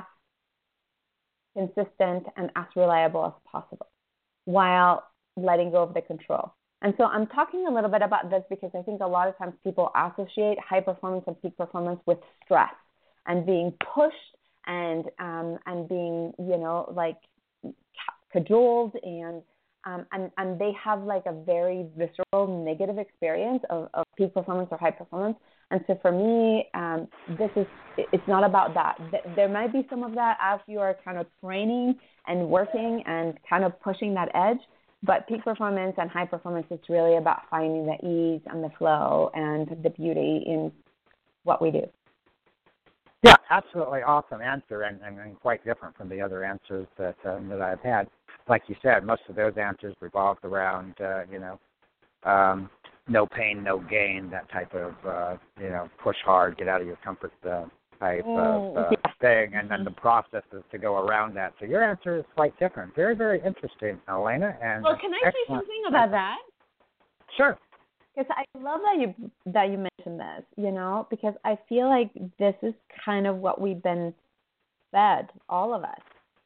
consistent and as reliable as possible while letting go of the control. And so I'm talking a little bit about this because I think a lot of times people associate high performance and peak performance with stress and being pushed and um, and being, you know, like cajoled and um, and and they have like a very visceral negative experience of, of peak performance or high performance. And so for me, um, this is it's not about that. There might be some of that as you are kind of training and working and kind of pushing that edge. But peak performance and high performance, it's really about finding the ease and the flow and the beauty in what we do. Yeah, absolutely awesome answer, and, and, and quite different from the other answers that uh, that I've had. Like you said, most of those answers revolved around, uh, you know, um, no pain, no gain, that type of, uh, you know, push hard, get out of your comfort uh, type Mm, of uh, yeah. thing, and then the processes to go around that. So your answer is quite different. Very, very interesting, Elena. And Well, can I say excellent. something about that? Sure. Because I love that you that you mentioned this, you know, because I feel like this is kind of what we've been fed, all of us,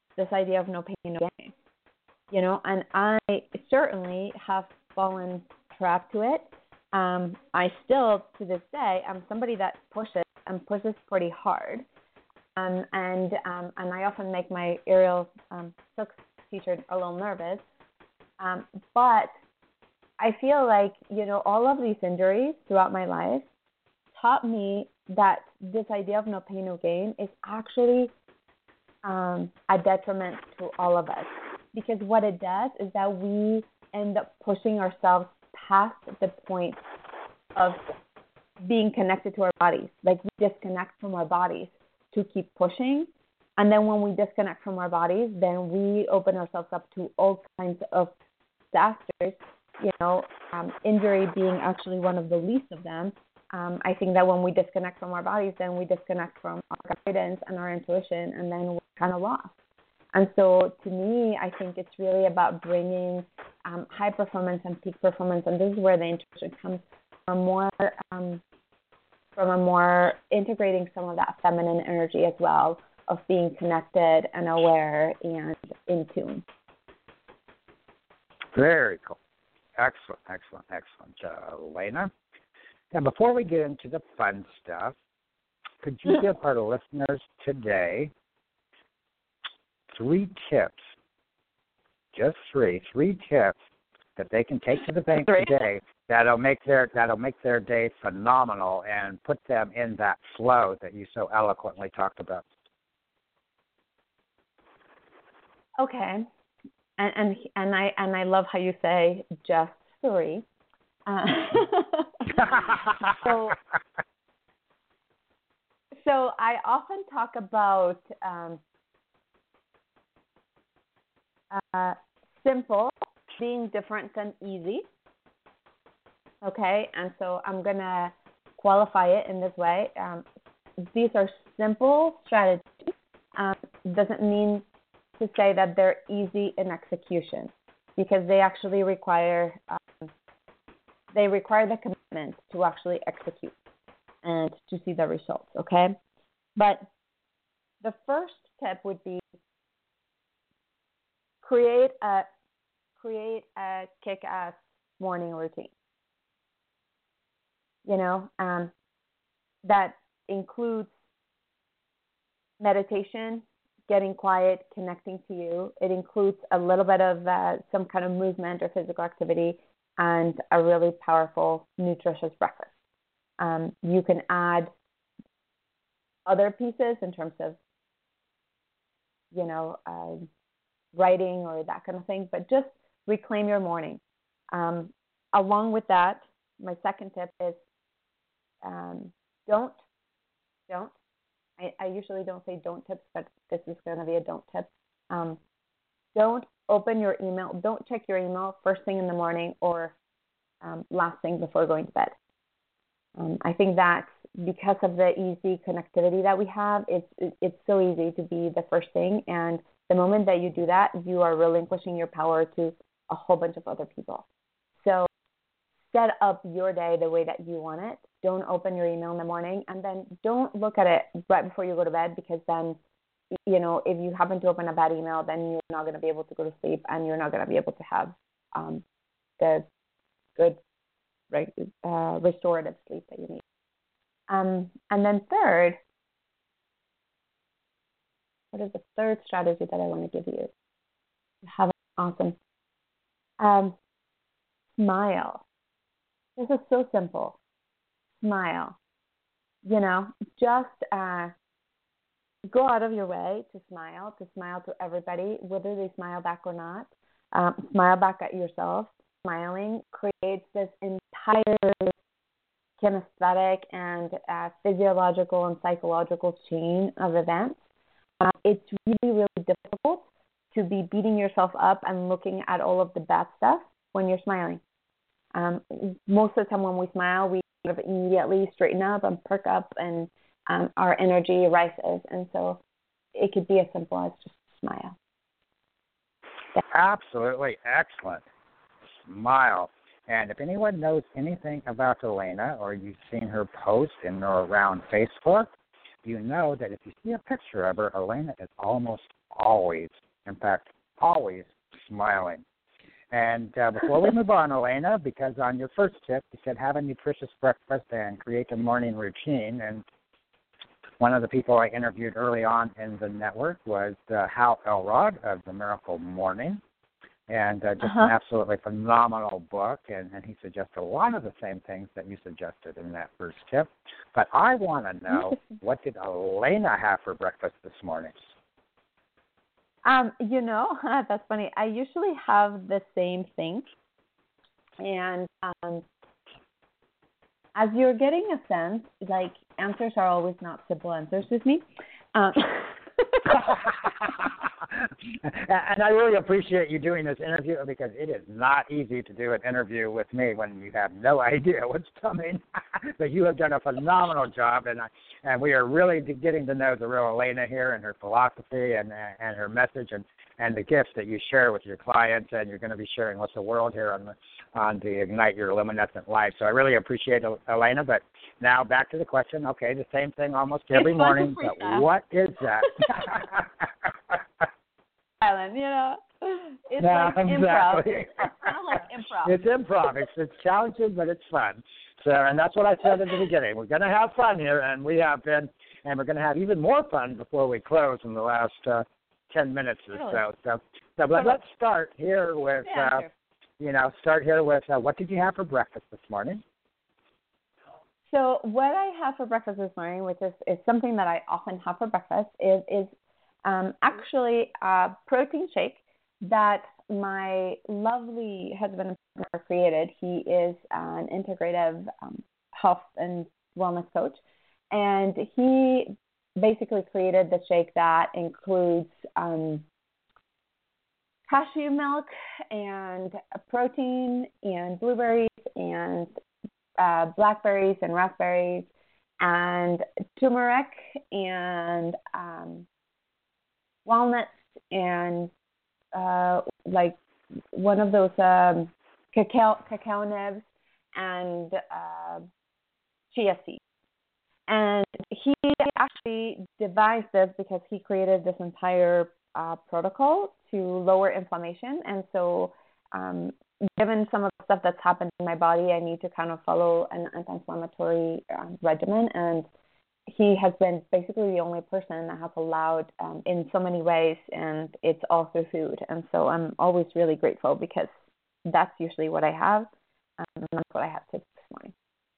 this idea of no pain, no gain. You know, and I certainly have fallen trap to it. Um, I still, to this day, I'm somebody that pushes and pushes pretty hard. Um, and um, and I often make my Ariel um, Silk teacher a little nervous. Um, but I feel like, you know, all of these injuries throughout my life taught me that this idea of no pain, no gain is actually um, a detriment to all of us. Because what it does is that we end up pushing ourselves past the point of being connected to our bodies. Like we disconnect from our bodies to keep pushing. And then when we disconnect from our bodies, then we open ourselves up to all kinds of disasters, you know, um, injury being actually one of the least of them. Um, I think that when we disconnect from our bodies, then we disconnect from our guidance and our intuition, and then we're kind of lost. And so to me, I think it's really about bringing um, high performance and peak performance, and this is where the intuition comes from more, um, from a more integrating some of that feminine energy as well, of being connected and aware and in tune. Very cool. Excellent, excellent, excellent, uh, Elena. Now, before we get into the fun stuff, could you give our listeners today three tips, just three, three tips that they can take to the bank Three? today that'll make their that'll make their day phenomenal and put them in that flow that you so eloquently talked about? Okay, and and and I and I love how you say just three. Uh, so, so I often talk about um, uh, simple being different than easy. Okay, and so I'm gonna qualify it in this way. Um, these are simple strategies. Um, doesn't mean to say that they're easy in execution, because they actually require um, they require the commitment to actually execute and to see the results. Okay, but the first tip would be create a create a kick-ass morning routine. You know, um, that includes meditation, getting quiet, connecting to you. It includes a little bit of uh, some kind of movement or physical activity, and a really powerful, nutritious breakfast. Um, you can add other pieces in terms of, you know, uh, writing or that kind of thing, but just reclaim your morning. Um, along with that, my second tip is um, don't, don't. I, I usually don't say don't tips, but this is going to be a don't tip. Um, don't open your email. Don't check your email first thing in the morning or um, last thing before going to bed. Um, I think that because of the easy connectivity that we have, it's it's so easy to be the first thing. And the moment that you do that, you are relinquishing your power to a whole bunch of other people. So set up your day the way that you want it. Don't open your email in the morning, and then don't look at it right before you go to bed, because then, you know, if you happen to open a bad email, then you're not going to be able to go to sleep, and you're not going to be able to have um, the good, right, uh, restorative sleep that you need. Um, and then third, what is the third strategy that I want to give you? Have an awesome. Um, smile. This is so simple. Smile. You know, just uh, go out of your way to smile, to smile to everybody, whether they smile back or not. Um, smile back at yourself. Smiling creates this entire kinesthetic and uh, physiological and psychological chain of events. Uh, it's really, really difficult to be beating yourself up and looking at all of the bad stuff when you're smiling. Um, most of the time when we smile, we sort of immediately straighten up and perk up, and um, our energy rises. And so it could be as simple as just smile. Yeah. Absolutely excellent. Smile. And if anyone knows anything about Elena, or you've seen her post in or around Facebook, you know that if you see a picture of her, Elena is almost always, in fact, always smiling. And uh, before we move on, Elena, because on your first tip, you said have a nutritious breakfast and create a morning routine. And one of the people I interviewed early on in the network was uh, Hal Elrod of The Miracle Morning. And uh, just Uh-huh. an absolutely phenomenal book. And, and he suggested a lot of the same things that you suggested in that first tip. But I want to know, what did Elena have for breakfast this morning? Um, you know, that's funny. I usually have the same thing. And um, as you're getting a sense, like, answers are always not simple answers with me. Um, And I really appreciate you doing this interview, because it is not easy to do an interview with me when you have no idea what's coming. But you have done a phenomenal job, and I, and we are really getting to know the real Elena here and her philosophy and and her message and, and the gifts that you share with your clients, and you're going to be sharing with the world here on the on the Ignite Your Luminescent Life. So I really appreciate it, Elena. But now back to the question. Okay, the same thing almost every It's fun to morning. But freestyle. what is that? Island, you know, it's Yeah, like improv. exactly. It's kind of like improv. It's improv. It's, it's challenging, but it's fun. So, and that's what I said at the beginning. We're going to have fun here, and we have been, and we're going to have even more fun before we close in the last uh, ten minutes or Totally. so. So, so but let's start here with, Yeah, uh, sure. you know, start here with uh, what did you have for breakfast this morning? So what I have for breakfast this morning, which is, is something that I often have for breakfast, is is um, actually a protein shake that my lovely husband and partner created. He is an integrative um, health and wellness coach, and he basically created the shake that includes um, cashew milk and protein and blueberries and uh, blackberries and raspberries and turmeric and um, walnuts and uh, like one of those um, cacao cacao nibs and uh, chia seeds. And he actually devised this because he created this entire uh, protocol to lower inflammation. And so um, given some of the stuff that's happened in my body, I need to kind of follow an anti-inflammatory um, regimen. And he has been basically the only person that has allowed um, in so many ways, and it's all through food. And so I'm always really grateful because that's usually what I have, um, and that's what I had to this morning.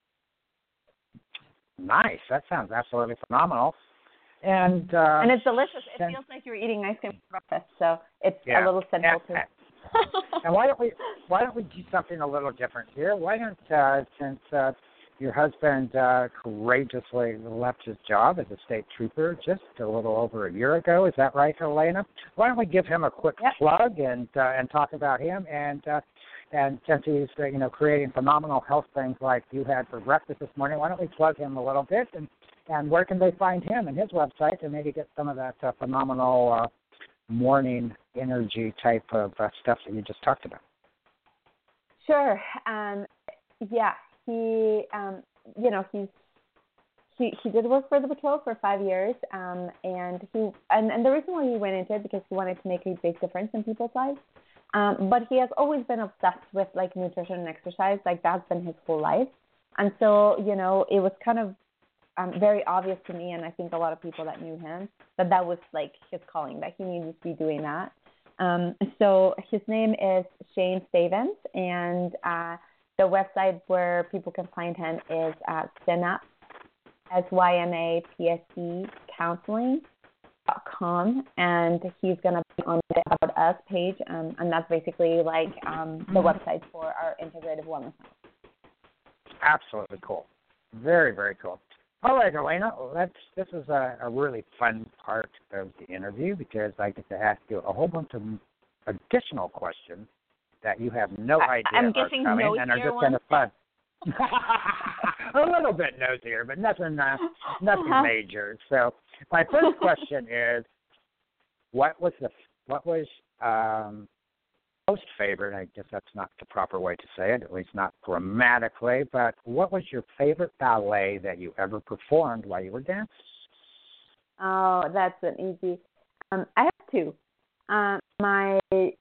Nice. That sounds absolutely phenomenal. And uh, And it's delicious. It and- feels like you're eating ice cream for breakfast, so it's Yeah. a little simple too. And why don't we why don't we do something a little different here? Why don't uh, since uh, your husband uh, courageously left his job as a state trooper just a little over a year ago, is that right, Elena? Why don't we give him a quick Yep. plug and uh, and talk about him and uh, and since he's uh, you know creating phenomenal health things like you had for breakfast this morning, why don't we plug him a little bit and and where can they find him and his website and maybe get some of that uh, phenomenal uh, morning energy type of uh, stuff that you just talked about? Sure. Um, yeah, he, um, you know, he's he he did work for the patrol for five years, um, and he and, and the reason why he went into it because he wanted to make a big difference in people's lives. Um, but he has always been obsessed with like nutrition and exercise, like that's been his whole life. And so, you know, it was kind of um, very obvious to me, and I think a lot of people that knew him, that that was like his calling, that he needed to be doing that. Um, so his name is Shane Stavens, and uh, the website where people can find him is at Synapse, S Y M A P S E counseling dot com, and he's going to be on the About Us page, um, and that's basically like um, the website for our integrative wellness. Absolutely cool. Very, very cool. All right, Elena, let's, this is a, a really fun part of the interview because I get to ask you a whole bunch of additional questions that you have no I- idea I'm are guessing coming nosier and are just ones? kind of fun. A little bit nosier, but nothing, uh, nothing Uh-huh. major. So my first question is, what was the what was um, most favorite? I guess that's not the proper way to say it, at least not grammatically. But what was your favorite ballet that you ever performed while you were dancing? Oh, that's an easy. Um, I have two. Um, my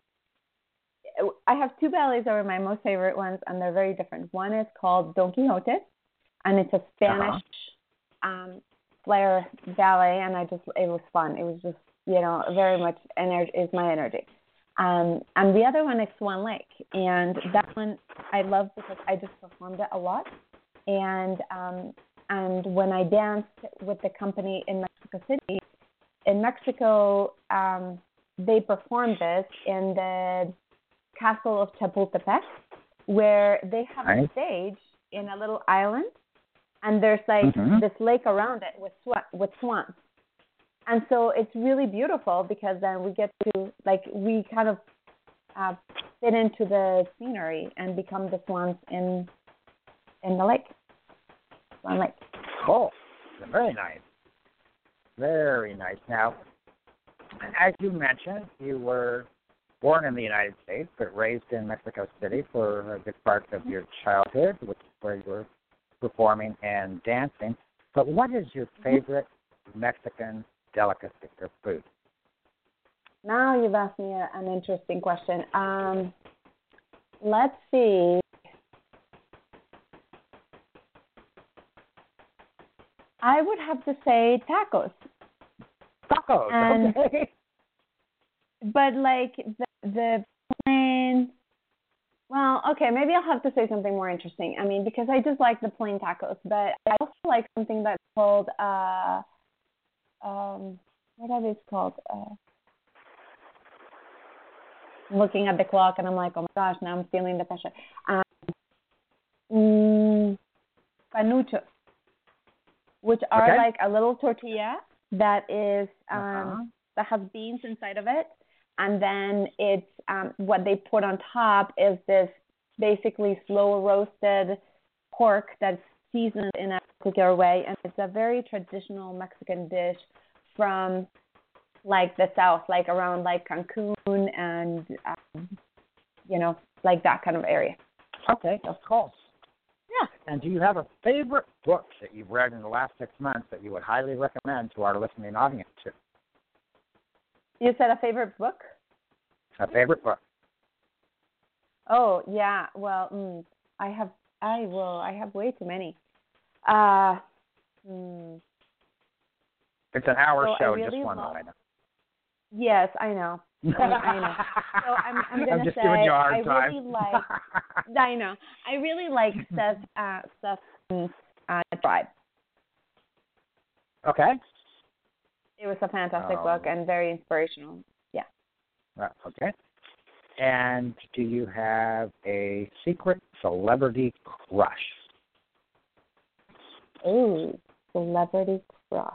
I have two ballets that are my most favorite ones, and they're very different. One is called Don Quixote, and it's a Spanish uh-huh. um, flair ballet, and I just it was fun. It was just you know very much energy is my energy. Um, and the other one is Swan Lake, and that one I love because I just performed it a lot, and um, and when I danced with the company in Mexico City, in Mexico, um, they performed this in the Castle of Chapultepec, where they have nice. a stage in a little island, and there's like mm-hmm. this lake around it with swan, with swans. And so it's really beautiful because then we get to, like, we kind of uh, fit into the scenery and become the swans in in the lake. Swan Lake. Cool. Very nice. Very nice. Now, as you mentioned, you were born in the United States but raised in Mexico City for a good part of your childhood, which is where you were performing and dancing. But what is your favorite Mexican delicacy or food? Now you've asked me a, an interesting question. Um, let's see. I would have to say tacos. Tacos, and, okay. But like the, the plain, well, okay, maybe I'll have to say something more interesting. I mean, because I just like the plain tacos, but I also like something that's called, uh, um, what are these called? Uh, I'm looking at the clock and I'm like, oh my gosh, now I'm feeling the pressure. Um, mm, panuchos, which are okay. like a little tortilla that is um, uh-huh. that has beans inside of it, and then it's um, what they put on top is this basically slow roasted pork that's seasoned in a particular way, and it's a very traditional Mexican dish from like the south, like around like Cancun and um, you know like that kind of area. Okay, of course. Yeah. And do you have a favorite book that you've read in the last six months that you would highly recommend to our listening audience? To? You said a favorite book? A favorite book. Oh yeah. Well, mm, I have. I will. I have way too many. Uh, mm, it's an hour so show, really just one, love, Elena. Yes, I know. I, I know. So I'm, I'm gonna I'm just say giving you a hard I time. really like. I know. I really like Seth. Uh, Seth uh, Tribe. Okay. It was a fantastic Oh. book and very inspirational. Yeah. Right, okay. And do you have a secret celebrity crush? Ooh, celebrity crush.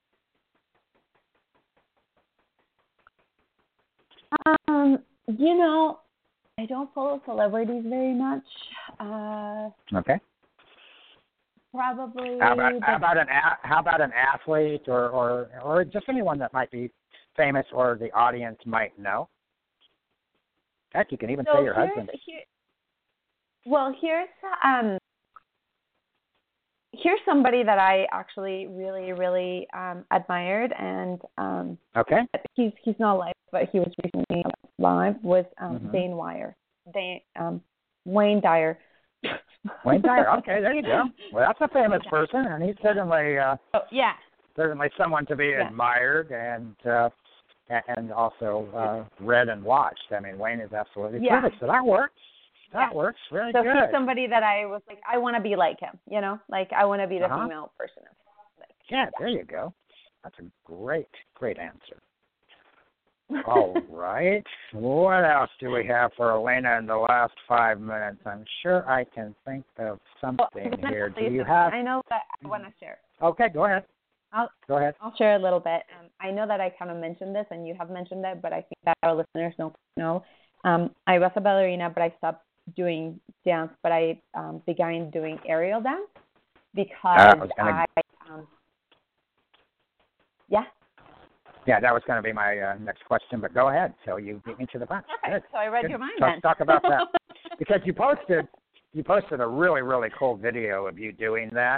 Um, you know, I don't follow celebrities very much. Uh, Okay. probably. How about the- how about an a- how about an athlete or, or or just anyone that might be famous or the audience might know? Heck, you can even so say your here's, husband. Here, well, here's um, here's somebody that I actually really, really um, admired, and um, Okay. he's he's not live, but he was recently live. Was um, Mhm. Dane Wire, Dane um, Wayne Dyer. Wayne Dyer. Okay, there you go. Well, that's a famous person, and he's certainly uh, Oh, yeah. certainly someone to be Yeah. admired and uh, a- and also uh, read and watched. I mean, Wayne is absolutely Yeah. perfect. So that works. That Yeah. works. Very So good. he's somebody that I was like, I want to be like him, you know, like I want to be the Uh-huh. female person. Like, Yeah, there you go. That's a great, great answer. All right. What else do we have for Elena in the last five minutes? I'm sure I can think of something Well, here. Do please, you have? I know that I want to share. Okay, go ahead. I'll Go ahead. I'll share a little bit. Um, I know that I kind of mentioned this, and you have mentioned it, but I think that our listeners don't know. Um, I was a ballerina, but I stopped doing dance. But I um, began doing aerial dance because Uh, I was gonna- I, um, yeah. Yeah, that was going to be my uh, next question, but go ahead. So you beat me to the punch. Okay, Good. so I read Good. your mind So then. Let's talk about that because you posted you posted a really really cool video of you doing that,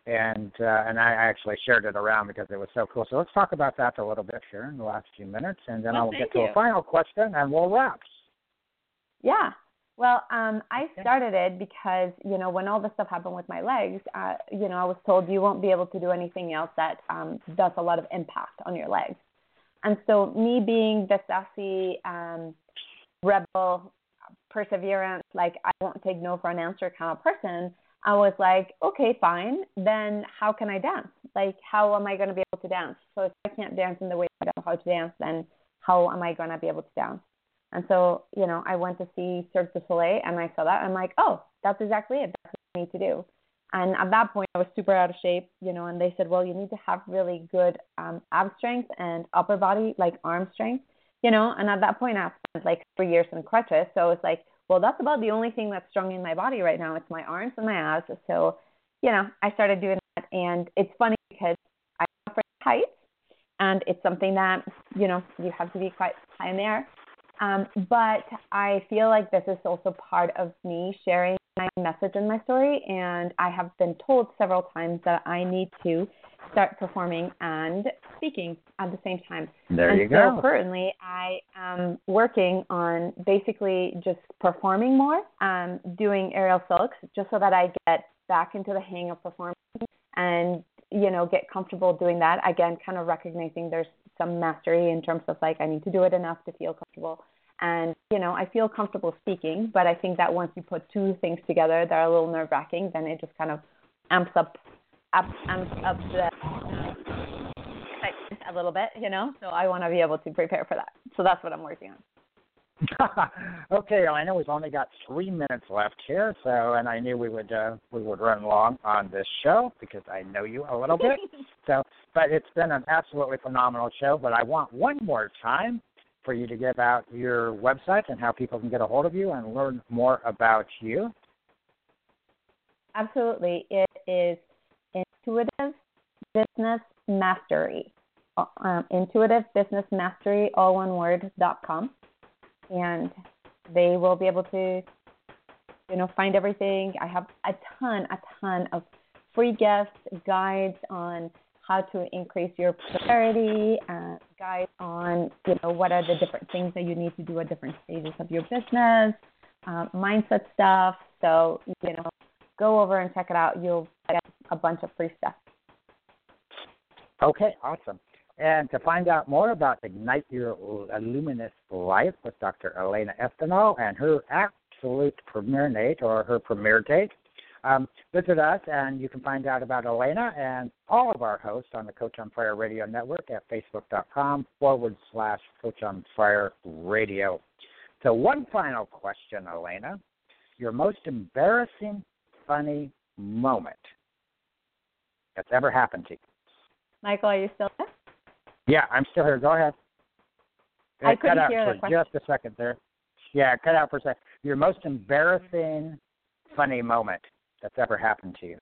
And uh, and I actually shared it around because it was so cool. So let's talk about that a little bit here in the last few minutes, and then Well, I will thank get to you. a final question, and we'll wrap. Yeah. Well, um, I Okay. started it because, you know, when all this stuff happened with my legs, uh, you know, I was told you won't be able to do anything else that um, does a lot of impact on your legs. And so me being the sassy, um, rebel, perseverance, like I won't take no for an answer kind of person, I was like, okay, fine. Then how can I dance? Like, how am I going to be able to dance? So if I can't dance in the way I know how to dance, then how am I going to be able to dance? And so, you know, I went to see Cirque du Soleil, and I saw that. And I'm like, oh, that's exactly it. That's what I need to do. And at that point, I was super out of shape, you know, and they said, well, you need to have really good um, ab strength and upper body, like arm strength, you know. And at that point, I spent like three years in crutches. So it's like, well, that's about the only thing that's strong in my body right now. It's my arms and my abs. So, you know, I started doing that. And it's funny because I'm afraid of heights, and it's something that, you know, you have to be quite high in the air. Um, but I feel like this is also part of me sharing my message in my story. And I have been told several times that I need to start performing and speaking at the same time. There and you so go. currently I am working on basically just performing more, um, doing aerial silks, just so that I get back into the hang of performing and, you know, get comfortable doing that. Again, kind of recognizing there's some mastery in terms of like I need to do it enough to feel comfortable. And, you know, I feel comfortable speaking, but I think that once you put two things together that are a little nerve-wracking, then it just kind of amps up, up amps up the excitement a little bit, you know? So I want to be able to prepare for that. So that's what I'm working on. Okay, Elena, we've only got three minutes left here, so and I knew we would uh, we would run long on this show because I know you a little bit. So, but it's been an absolutely phenomenal show. But I want one more time for you to give out your website and how people can get a hold of you and learn more about you. Absolutely, it is Intuitive Business Mastery. Um, Intuitive Business Mastery, all one word, dot com. And they will be able to, you know, find everything. I have a ton, a ton of free gifts, guides on how to increase your popularity, uh, guides on, you know, what are the different things that you need to do at different stages of your business, uh, mindset stuff. So, you know, go over and check it out. You'll get a bunch of free stuff. Okay, awesome. And to find out more about Ignite Your Luminous Life with Doctor Elena Espinal and her absolute premiere date or her premiere date, um, visit us and you can find out about Elena and all of our hosts on the Coach on Fire Radio Network at facebook.com forward slash Coach on Fire Radio. So one final question, Elena. Your most embarrassing, funny moment that's ever happened to you? Michael, are you still there? Yeah, I'm still here. Go ahead. I cut couldn't out hear for the question. just a second there. Yeah, cut out for a second. Your most embarrassing, funny moment that's ever happened to you?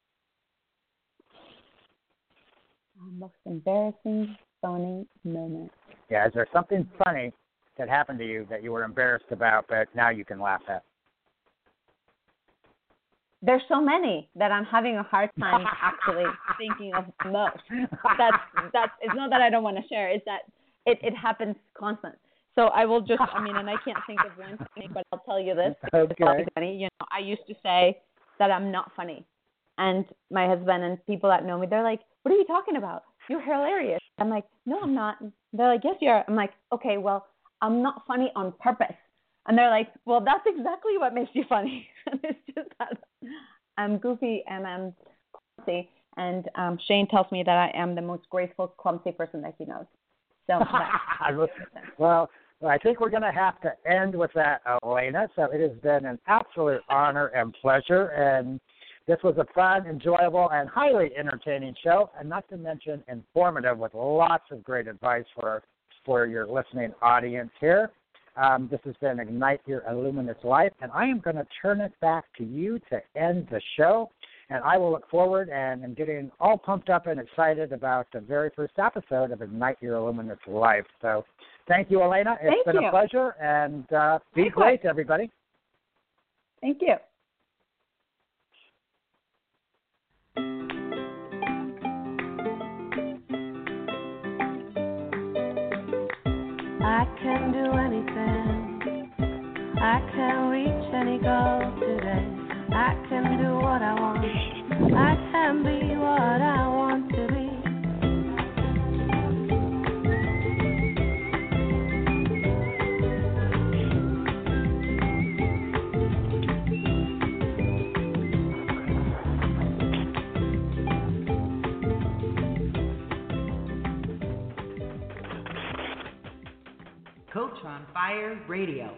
Most embarrassing, funny moment. Yeah, is there something funny that happened to you that you were embarrassed about, but now you can laugh at? There's so many that I'm having a hard time actually thinking of most. That's that's. It's not that I don't want to share. It's that it, it happens constant. So I will just. I mean, and I can't think of one thing, but I'll tell you this. It's Okay. probably funny. You know, I used to say that I'm not funny, and my husband and people that know me, they're like, "What are you talking about? You're hilarious." I'm like, "No, I'm not." They're like, "Yes, you are." I'm like, "Okay, well, I'm not funny on purpose." And they're like, well, that's exactly what makes you funny. It's just that I'm goofy and I'm clumsy. And um, Shane tells me that I am the most graceful, clumsy person that he knows. So, that's well, I think we're going to have to end with that, Elena. So it has been an absolute honor and pleasure. And this was a fun, enjoyable, and highly entertaining show, and not to mention informative with lots of great advice for, for your listening audience here. Um, this has been Ignite Your Illuminous Life, and I am going to turn it back to you to end the show. And I will look forward and am getting all pumped up and excited about the very first episode of Ignite Your Illuminous Life. So thank you, Elena. It's Thank been you. a pleasure, and uh, be Likewise. great, everybody. Thank you. I can do anything. I can reach any goal today. I can do what I want. I can be what I want to be. Coach on Fire Radio.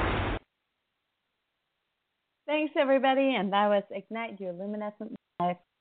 Thanks, everybody. And that was Ignite Your Luminescent Life